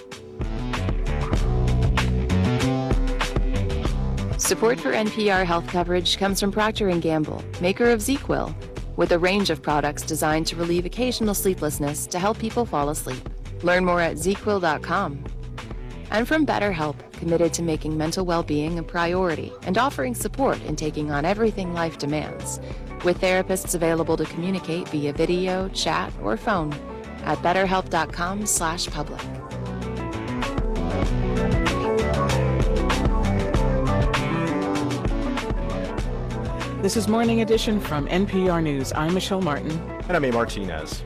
Support for NPR health coverage comes from Procter & Gamble, maker of ZzzQuil, with a range of products designed to relieve occasional sleeplessness to help people fall asleep. Learn more at ZzzQuil.com. And from BetterHelp, committed to making mental well-being a priority and offering support in taking on everything life demands, with therapists available to communicate via video, chat, or phone at betterhelp.com/public. This is Morning Edition from NPR News. I'm Michelle Martin. And I'm A. Martinez.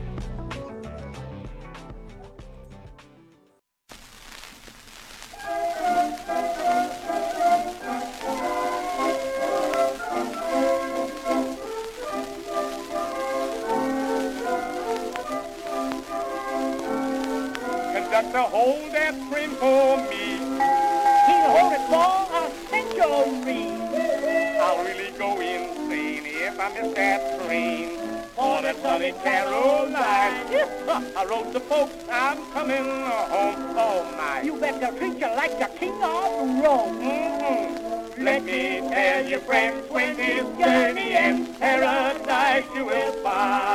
Conductor, hold that train for me. He'll hold it for a century. I'll really go insane if I miss that train. for that sunny Caroline. I wrote the folks I'm coming home. Oh my! You better treat you like the king of Rome. Let me tell you, friends, when this journey ends, paradise you will find.